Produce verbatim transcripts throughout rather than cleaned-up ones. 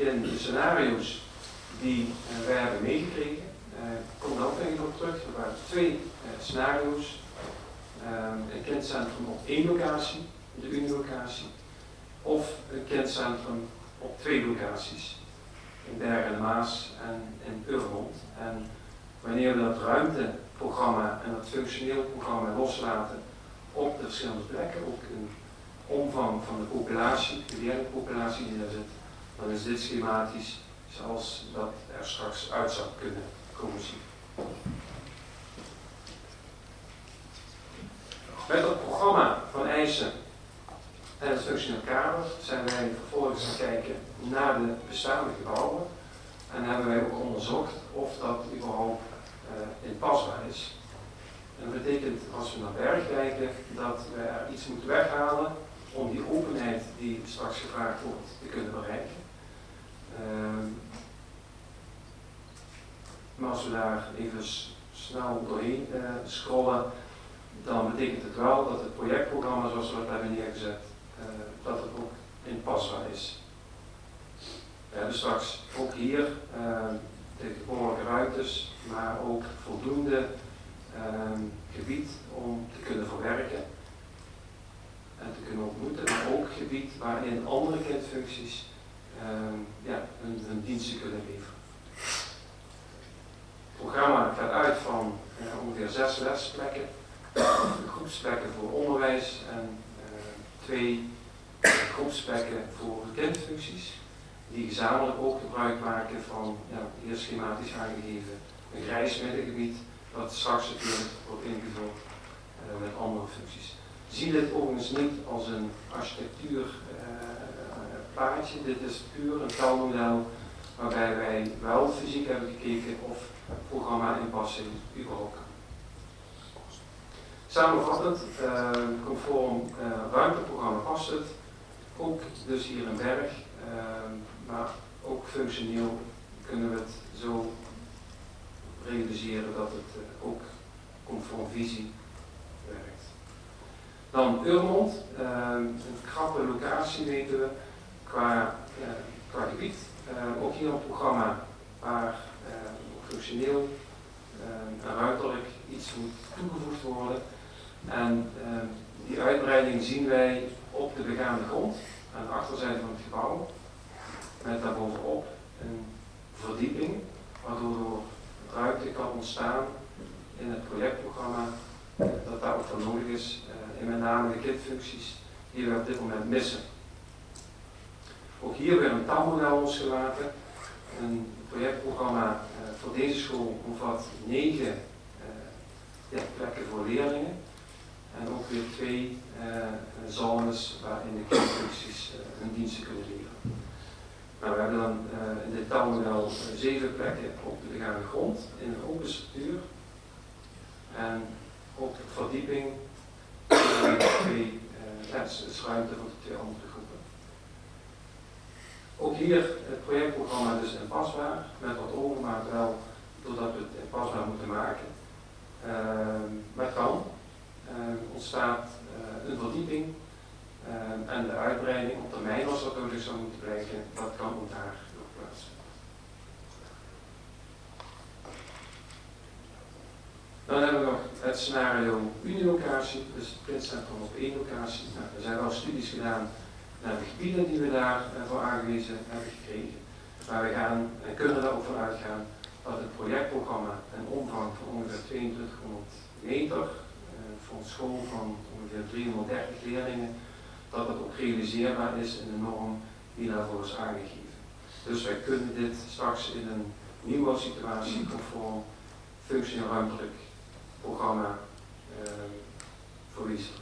in de scenario's die uh, wij hebben meegekregen, uh, kom daar ook even op terug. Er waren twee uh, scenario's. Uh, een kindcentrum op één locatie, de unilocatie, of een kindcentrum op twee locaties, in Bergen en de Maas en in Urmond. En wanneer we dat ruimteprogramma en dat functioneel programma loslaten op de verschillende plekken, ook in omvang van de populatie, de leerlingpopulatie die daar zit, dan is dit schematisch zoals dat er straks uit zou kunnen komen zien. Met het programma van eisen en het functioneel kader zijn wij vervolgens gaan kijken naar de bestaande gebouwen en hebben wij ook onderzocht of dat überhaupt uh, inpasbaar is. En dat betekent, als we naar Berg kijken, dat we er iets moeten weghalen om die openheid die straks gevraagd wordt te kunnen bereiken. Uh, maar als we daar even snel doorheen uh, scrollen, dan betekent het wel dat het projectprogramma zoals we dat hebben neergezet, uh, dat het ook inpasbaar is. Uh, dus straks ook hier uh, de behoorlijke ruimtes, maar ook voldoende uh, gebied om te kunnen verwerken en te kunnen ontmoeten, maar ook gebied waarin andere kindfuncties uh, ja, hun, hun diensten kunnen leveren. Het programma gaat uit van uh, ongeveer zes lesplekken, groepsplekken voor onderwijs en uh, twee uh, groepsplekken voor kindfuncties, die gezamenlijk ook gebruik maken van, ja, hier schematisch aangegeven, een grijs middengebied, dat straks natuurlijk wordt ingevuld uh, met andere functies. Zie dit overigens niet als een architectuurplaatje, uh, dit is puur een taalmodel waarbij wij wel fysiek hebben gekeken of programma-inpassing überhaupt kan. Samenvattend, uh, conform uh, ruimteprogramma past het, ook dus hier in Berg, uh, maar ook functioneel kunnen we het zo realiseren dat het uh, ook conform visie werkt. Dan Urmond, uh, een krappe locatie weten we qua, uh, qua gebied. Uh, ook hier een programma waar uh, functioneel uh, en ruimtelijk iets moet toegevoegd worden. En uh, die uitbreiding zien wij op de begaande grond, aan de achterzijde van het gebouw, met daarbovenop een verdieping, waardoor ruimte kan ontstaan in het projectprogramma, uh, dat daar ook voor nodig is, uh, en met name de kindfuncties die we op dit moment missen. Ook hier weer een taalmodel losgelaten. Een projectprogramma uh, voor deze school omvat negen uh, ja, plekken voor leerlingen. En ook weer twee uh, zones waarin de kindfuncties uh, hun diensten kunnen leveren. Nou, we hebben dan uh, in dit taalmodel uh, zeven plekken op de begaande grond in een open structuur. En ook de verdieping uh, twee, uh, ja, is, is ruimte voor de twee andere groepen. Ook hier het projectprogramma dus inpasbaar, met wat overmaat wel, doordat we het inpasbaar moeten maken. Uh, maar het kan. Uh, ontstaat uh, een verdieping uh, en de uitbreiding op termijn, als dat nodig zou moeten blijken, dat kan ook daar nog plaatsvinden. Dan hebben we nog het scenario unilocatie, dus het kindcentrum op één locatie. Nou, er zijn wel studies gedaan naar de gebieden die we daarvoor uh, aangewezen hebben gekregen. Maar we gaan en kunnen er ook van uitgaan dat het projectprogramma een omvang van ongeveer tweeëntwintighonderd meter voor een school van ongeveer driehonderddertig leerlingen, dat het ook realiseerbaar is in de norm die daarvoor is aangegeven. Dus wij kunnen dit straks in een nieuwe situatie conform functioneel ruimtelijk programma uh, verwezenlijken.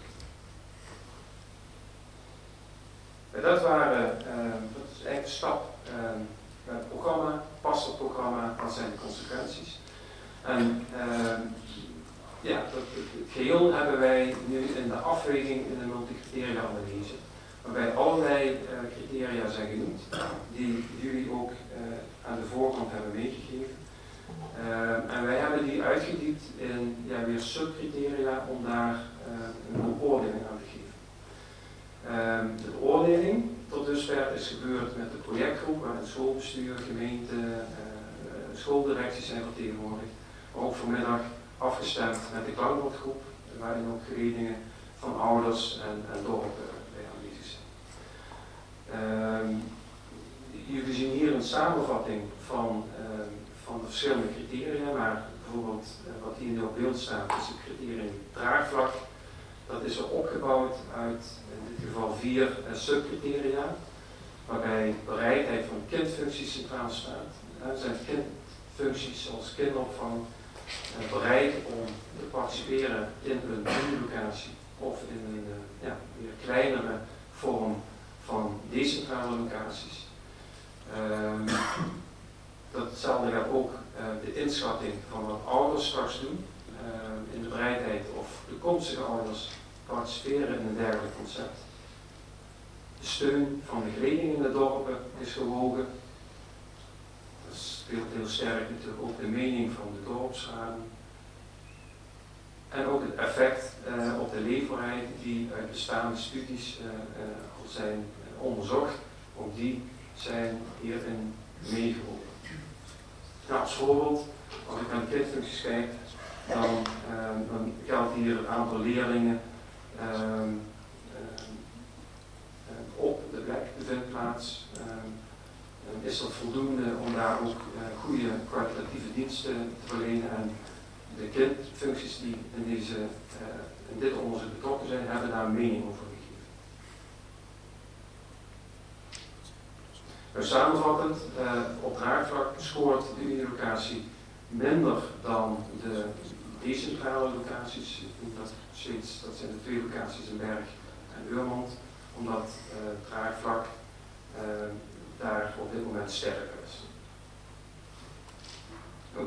Uh, dat waren, uh, dat is eigenlijk de stap uh, bij het programma, past het programma, wat zijn de consequenties. En uh, ja, dat, het geheel hebben wij nu in de afweging in de multicriteria analyse, waarbij allerlei uh, criteria zijn genoemd, die jullie ook uh, aan de voorkant hebben meegegeven. Uh, en wij hebben die uitgediept in ja, weer subcriteria om daar uh, een beoordeling aan te geven. Uh, de beoordeling tot dusver dusver is gebeurd met de projectgroep, waar het schoolbestuur, gemeente, uh, schooldirecties zijn vertegenwoordigd. Maar ook vanmiddag afgestemd met de klankbordgroep, waarin ook geledingen van ouders en, en dorpen bij aanwezig zijn. Uh, jullie zien hier een samenvatting van, uh, van de verschillende criteria, maar bijvoorbeeld uh, wat hier nu op beeld staat is het criterium draagvlak. Dat is er opgebouwd uit in dit geval vier uh, subcriteria, waarbij bereidheid van kindfuncties centraal staat. Er zijn kindfuncties zoals kinderopvang uh, bereid om te participeren in een mini-locatie of in een uh, ja, weer kleinere vorm van decentrale locaties. Uh, datzelfde gaat ook uh, de inschatting van wat ouders straks doen uh, in de bereidheid of toekomstige ouders participeren in een dergelijk concept. De steun van de geledingen in de dorpen is gewogen. Dat speelt heel sterk natuurlijk ook de mening van de dorpsraden. En ook het effect uh, op de leefbaarheid die uit bestaande studies uh, uh, al zijn uh, onderzocht. Ook die zijn hierin meegewogen. Nou, als voorbeeld, als ik naar de kindfuncties kijk, dan, uh, dan geldt hier het aantal leerlingen uh, uh, op de plek, de vindplaats. Uh, is dat voldoende om daar ook uh, goede kwalitatieve diensten te verlenen? En de kindfuncties die in, deze, uh, in dit onderzoek betrokken zijn, hebben daar een mening over gegeven. Nou, samenvattend, uh, op draagvlak scoort de uni-locatie minder dan de decentrale locaties. Dat, steeds, dat zijn de twee locaties in Berg en Eurmond, omdat uh, het draagvlak uh, daar op dit moment sterker is. Oh.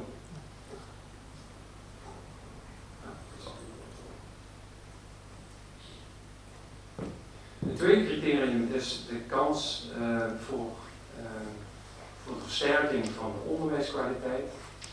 Het tweede criterium is de kans uh, voor, uh, voor de versterking van de onderwijskwaliteit.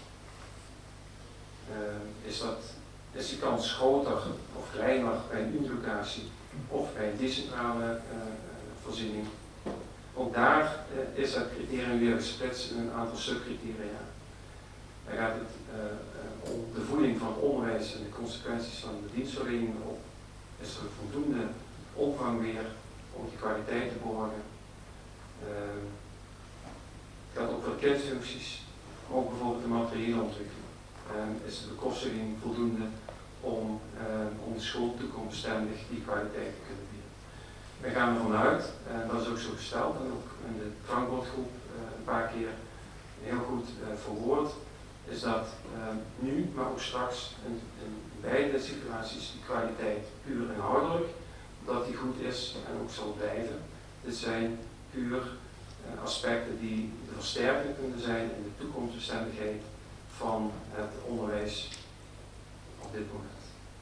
Uh, is, dat, is die kans groter of kleiner bij een unilocatie of bij een decentrale uh, voorziening? Ook daar uh, is het criterium weer gesplitst in een aantal subcriteria. Daar gaat het uh, uh, om de voeding van het onderwijs en de consequenties van de dienstverlening erop. Is er voldoende omvang weer om die kwaliteit te borgen? Uh, het gaat ook voor kindfuncties, maar ook bijvoorbeeld de materiële ontwikkeling. Uh, is de bekostiging voldoende om, uh, om de school toekomstbestendig die kwaliteit te kunnen bieden? Wij gaan ervan uit, en uh, dat is ook zo gesteld en ook in de klankbordgroep uh, een paar keer heel goed uh, verwoord, is dat uh, nu, maar ook straks in, in beide situaties die kwaliteit puur inhoudelijk, dat die goed is en ook zal blijven. Dit zijn puur uh, aspecten die de versterking kunnen zijn in de toekomstbestendigheid van het onderwijs op dit moment.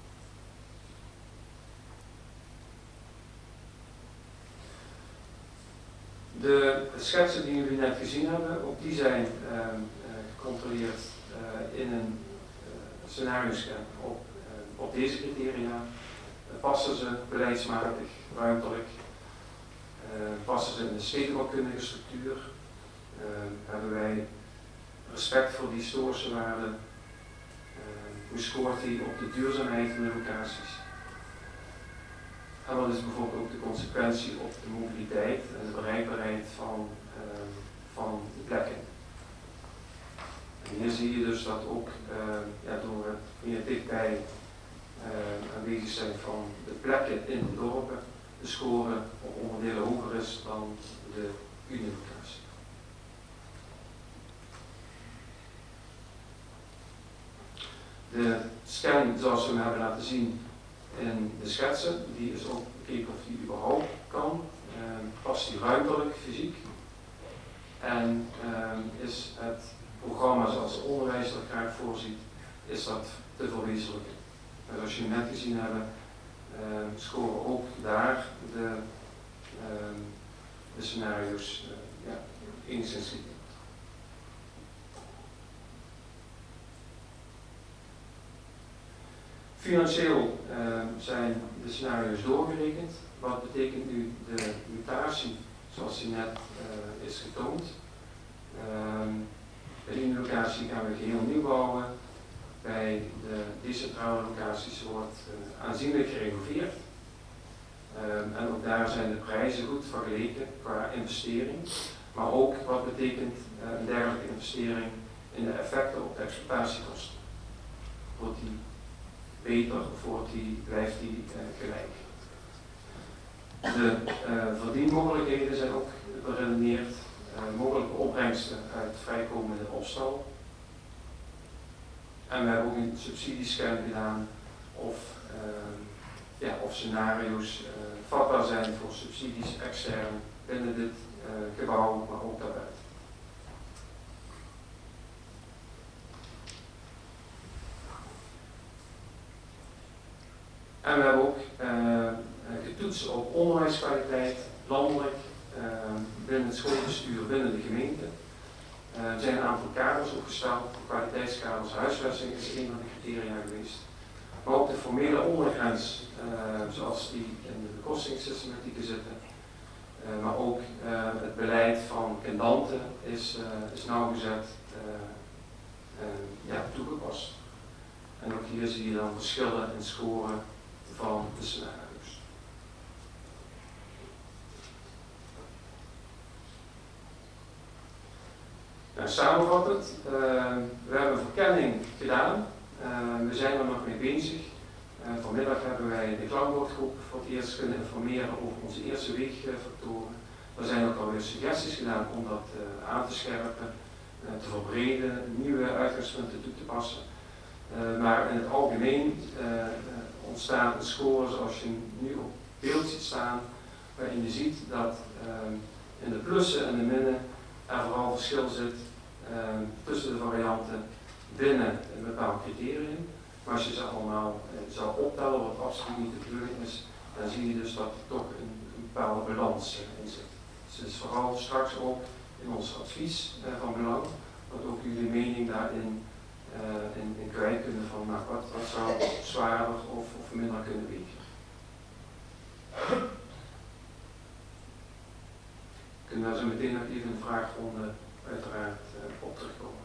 De schetsen die jullie net gezien hebben, ook die zijn uh, uh, gecontroleerd uh, in een uh, scenario-scan op, uh, op deze criteria. Uh, passen ze beleidsmatig, ruimtelijk? Uh, passen ze in de stedenbouwkundige structuur? Uh, hebben wij respect voor die historische waarden? Uh, hoe scoort die op de duurzaamheid van de locaties? En wat is bijvoorbeeld ook de consequentie op de mobiliteit en de bereikbaarheid van, uh, van de plekken? En hier zie je dus dat ook uh, ja, door het meer dichtbij uh, aanwezig zijn van de plekken in de dorpen, de score op onderdelen hoger is dan de unilocatie. De scan zoals we hem hebben laten zien in de schetsen, die is ook bekeken of die überhaupt kan. Uh, past die ruimtelijk, fysiek? En uh, is het programma zoals het onderwijs dat graag voorziet, is dat te verwezenlijken? En zoals jullie net gezien hebben, uh, scoren ook daar de, uh, de scenario's uh, ja, enigszins goed. Financieel uh, zijn de scenario's doorgerekend. Wat betekent nu de mutatie zoals die net uh, is getoond. Um, bij die locatie gaan we geheel nieuw bouwen. Bij de decentrale locaties wordt uh, aanzienlijk gerenoveerd. Um, en ook daar zijn de prijzen goed vergeleken qua investering. Maar ook wat betekent uh, een dergelijke investering in de effecten op de exploitatiekosten. Wordt die beter of wordt die, blijft die uh, gelijk? De uh, verdienmogelijkheden zijn ook beredeneerd. Uh, mogelijke opbrengsten uit vrijkomende opstal. En we hebben ook een subsidiescan gedaan of, uh, ja, of scenario's uh, vatbaar zijn voor subsidies extern binnen dit uh, gebouw, maar ook daarbuiten. En we hebben ook uh, getoetst op onderwijskwaliteit, landelijk, uh, binnen het schoolbestuur, binnen de gemeente. Uh, er zijn een aantal kaders opgesteld, de kwaliteitskaders, huisvesting is een van de criteria geweest. Maar ook de formele ondergrens, uh, zoals die in de bekostingssystematieken zitten. Uh, maar ook uh, het beleid van pendanten is, uh, is nauwgezet uh, uh, ja, toegepast. En ook hier zie je dan verschillen in scoren van de scenario's. Nou, samenvattend, uh, we hebben een verkenning gedaan. Uh, we zijn er nog mee bezig. Uh, vanmiddag hebben wij de klankbordgroep voor het eerst kunnen informeren over onze eerste weegfactoren. Er zijn ook alweer suggesties gedaan om dat uh, aan te scherpen, uh, te verbreden, nieuwe uitgangspunten toe te passen. Uh, maar in het algemeen uh, uh, ontstaan een score zoals je nu op beeld ziet staan, waarin je ziet dat uh, in de plussen en de minnen er vooral verschil zit uh, tussen de varianten binnen een bepaald criterium. Maar als je ze allemaal uh, zou optellen, wat absoluut niet de bedoeling is, dan zie je dus dat er toch een, een bepaalde balans uh, in zit. Dus het is vooral straks ook in ons advies uh, van belang, dat ook jullie mening daarin uh, in, in kwijt kunnen van nou, wat, wat zou zwaarder of, of minder kunnen wegen. Kunnen we daar zo meteen nog even een vraagronde uiteraard uh, op terugkomen.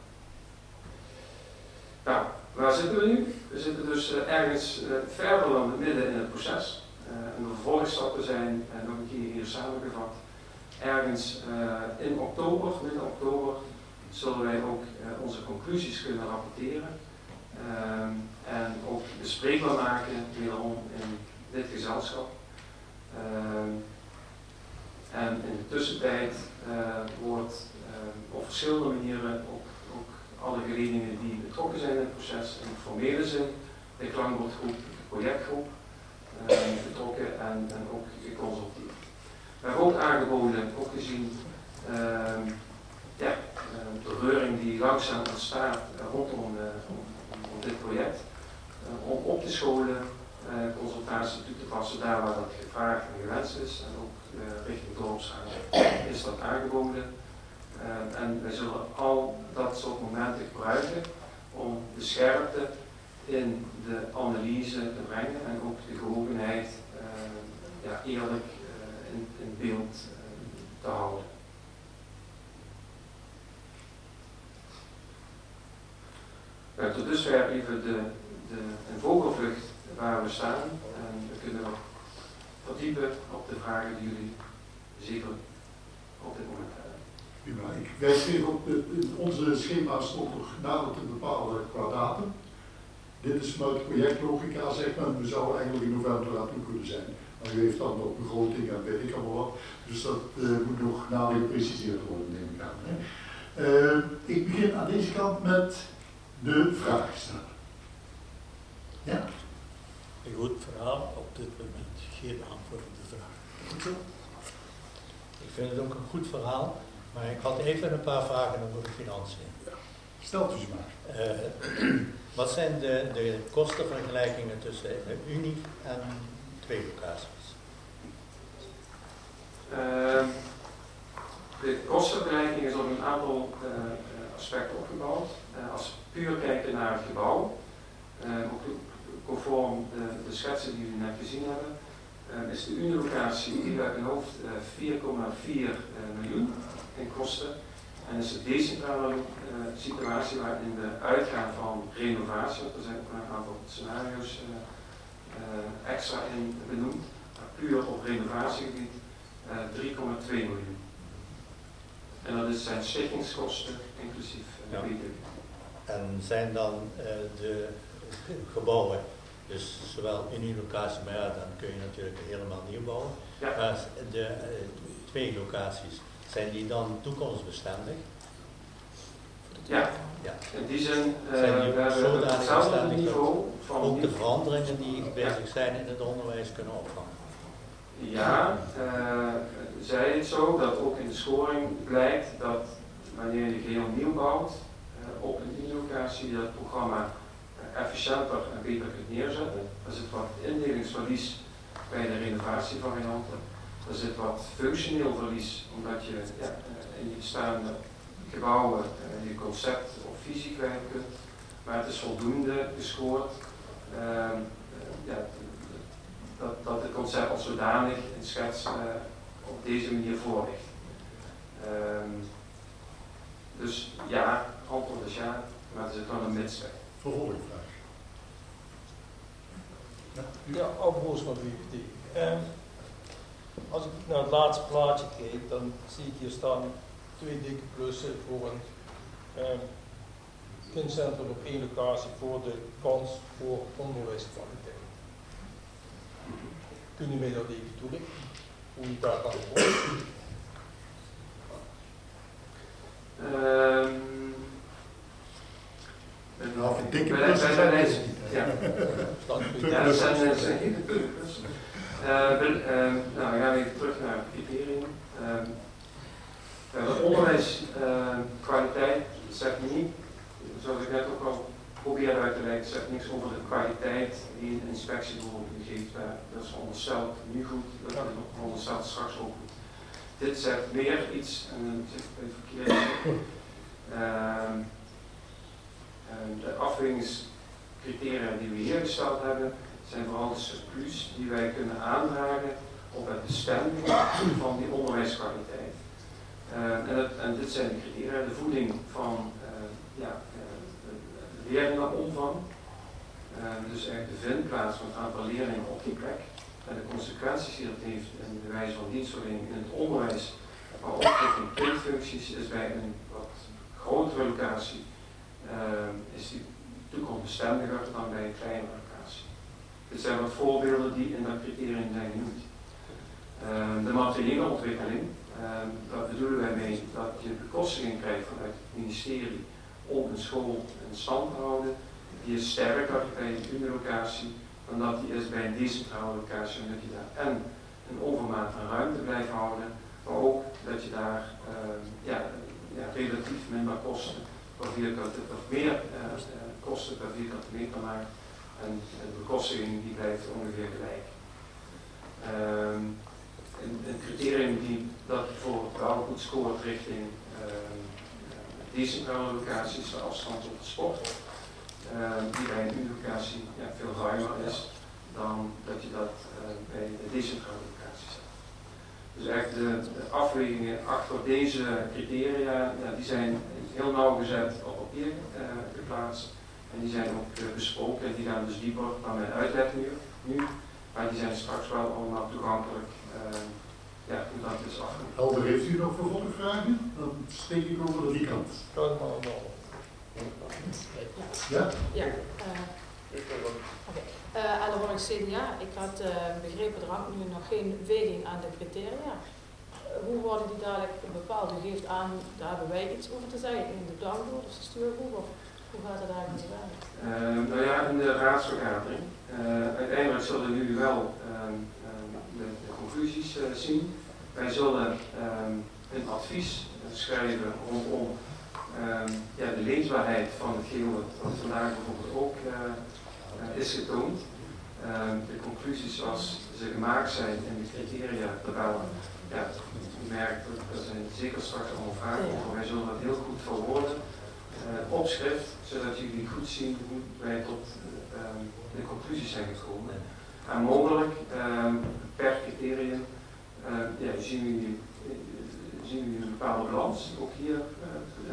Nou, waar zitten we nu? We zitten dus uh, ergens uh, verder dan het midden in het proces. Uh, en de vervolgstappen zijn uh, nog een keer hier samengevat. Ergens uh, in oktober, midden oktober, zullen wij ook uh, onze conclusies kunnen rapporteren. Uh, en ook bespreekbaar maken, wederom in dit gezelschap. Uh, en in de tussentijd uh, wordt uh, op verschillende manieren op ook alle gelegenheden die betrokken zijn in het proces, in formele zin, de klankbordgroep, de projectgroep, uh, betrokken en, en ook geconsulteerd. We hebben ook aangeboden, ook gezien uh, ja, uh, de reuring die langzaam ontstaat uh, rondom uh, om, om dit project, uh, om op te scholen, uh, consultatie toe te passen daar waar dat gevraagd en gewenst is en ook uh, richting dorpsraad is dat aangeboden. Uh, en wij zullen al dat soort momenten gebruiken om de scherpte in de analyse te brengen en ook de gewogenheid uh, ja, eerlijk uh, in, in beeld uh, te houden. Uh, tot dusver even de, de, een vogelvlucht waar we staan en we kunnen nog verdiepen op de vragen die jullie zeker op dit moment hebben. Prima. Ik wijs even op, de, in onze schema stond nog nader te bepalen qua datum. Dit is vanuit de projectlogica, zeg maar, we zouden eigenlijk in november aan toe kunnen zijn. Maar u heeft dan nog begroting en weet ik allemaal wat. Dus dat uh, moet nog nader gepreciseerd worden, neem ik aan. Hè. Uh, ik begin aan deze kant met de vraag stellen. Ja? Een goed verhaal, op dit moment geen antwoord op de vraag. Goed zo? Ik vind het ook een goed verhaal, maar ik had even een paar vragen over de financiën. Ja. Stelt u ze maar. Uh, wat zijn de, de kostenvergelijkingen tussen de Unie en twee locaties? Uh, de kostenvergelijking is op een aantal uh, aspecten opgebouwd. Uh, als we puur kijken naar het gebouw, uh, ook conform de, de schetsen die we net gezien hebben, uh, is de Unie-locatie die uit mijn hoofd uh, vier komma vier uh, miljoen in kosten. En is de decentrale uh, situatie waarin we uitgaan van renovatie, want er zijn ook een aantal scenario's uh, uh, extra in benoemd, maar puur op renovatiegebied uh, drie komma twee miljoen. En dat is zijn stichtingskosten inclusief uh, ja. B T W. En zijn dan uh, de gebouwen, dus zowel in uw locatie, maar ja, dan kun je natuurlijk helemaal nieuw bouwen. Ja. Maar de uh, twee locaties, zijn die dan toekomstbestendig? Ja, ja. In die zin uh, zijn die we hebben zodanig hetzelfde bestendig niveau van ook de veranderingen die bezig zijn in het onderwijs kunnen opvangen? Ja, uh, zij het zo dat ook in de scoring blijkt dat wanneer je geheel nieuw bouwt uh, op een locatie, dat het programma uh, efficiënter en beter kunt neerzetten. Er zit wat indelingsverlies bij de renovatievarianten. Er zit wat functioneel verlies, omdat je ja, in je bestaande gebouwen uh, je concept of visie kwijt kunt. Maar het is voldoende gescoord. Uh, uh, ja, Dat, dat het concept als zodanig in schets uh, op deze manier voor ligt. Um, dus ja, antwoord is ja, maar er zit wel een mits bij. Vervolgvraag. Ja, ja Albroos van V V T. Um, als ik naar het laatste plaatje kijk, dan zie ik hier staan twee dikke plussen voor een um, kindcentrum op één locatie voor de kans voor onderwijskwaliteit. Kun je mij dat even toelichten? Hoe je daar kan worden? Um, Nou, een dikke bij, plus bij, zijn bij het deze, ja. niet. Ja, dat zijn, dat zijn hele plussen. Uh, um, nou, dan gaan we even terug naar het criterium. Um, uh, onderwijskwaliteit uh, zegt niet, zoals ik net ook al probeerde uit te leggen, zegt niks over de kwaliteit die een inspectiebureau geeft. Uh, dat is ondersteld nu goed, dat onderstelt straks ook goed. Dit zegt meer iets, en dan zit ik even verkeerd. Uh, uh, de afwegingscriteria die we hier gesteld hebben, zijn vooral de surplus die wij kunnen aandragen op het bestemmen van die onderwijskwaliteit. Uh, en, het, en dit zijn de criteria, de voeding van uh, ja, uh, leerlingenomvang, uh, dus eigenlijk de vindplaats van het aantal leerlingen op die plek en de consequenties die dat heeft in de wijze van dienstverlening in het onderwijs, maar ook richting kindfuncties is bij een wat grotere locatie uh, is die toekomstbestendiger dan bij een kleinere locatie. Dit zijn wat voorbeelden die in dat criterium zijn genoemd. Uh, de materiële ontwikkeling, uh, daar bedoelen wij mee dat je bekostiging krijgt vanuit het ministerie om een school in stand te houden. Die is sterker bij een unilocatie dan dat die is bij een decentrale locatie, omdat je daar en een overmaat aan ruimte blijft houden, maar ook dat je daar uh, ja, ja, relatief minder kosten per vierkante, of meer uh, kosten per vierkante meter maakt. En de bekostiging die blijft ongeveer gelijk. Um, een, een criterium die dat bijvoorbeeld wel goed scoort richting um, decentrale locaties, de afstand op de sport, um, die bij een U-locatie ja, veel ruimer is dan dat je dat uh, bij de decentrale locaties hebt. Dus eigenlijk de, de afwegingen achter deze criteria, ja, die zijn heel nauwgezet op papier uh, geplaatst. En die zijn ook uh, besproken en die gaan dus dieper dan mijn uitleg nu, nu. Maar die zijn straks wel allemaal toegankelijk. Uh, ja, hoe dat is afgelopen. Helder, heeft u nog vervolgvragen? Dan steek ik over de die kant. Kan ik maar wel. Ja? Ja. Uh, okay. uh, en dan word ik C D A. Ik had uh, begrepen, er hangt nu nog geen weging aan de criteria. Uh, hoe worden die dadelijk bepaald? U geeft aan, daar hebben wij iets over te zeggen in de dagboord of de stuurgroep? Of hoe gaat het daar aan werken? Uh, nou ja, in de raadsvergadering. Uh, uiteindelijk zullen jullie wel uh, uh, de, de conclusies uh, zien. Wij zullen uh, een advies uh, schrijven rondom uh, ja, de leesbaarheid van het geheel wat vandaag bijvoorbeeld ook uh, uh, is getoond. Uh, de conclusies zoals ze gemaakt zijn in de criteria tabel. Ja, u merkt dat er zijn zeker straks allemaal vragen over. Wij zullen dat heel goed verwoorden. Uh, opschrift, zodat jullie goed zien hoe wij tot uh, de conclusies zijn gekomen. En mogelijk uh, per criterium uh, ja, zien we, zien we een bepaalde balans, ook hier uh,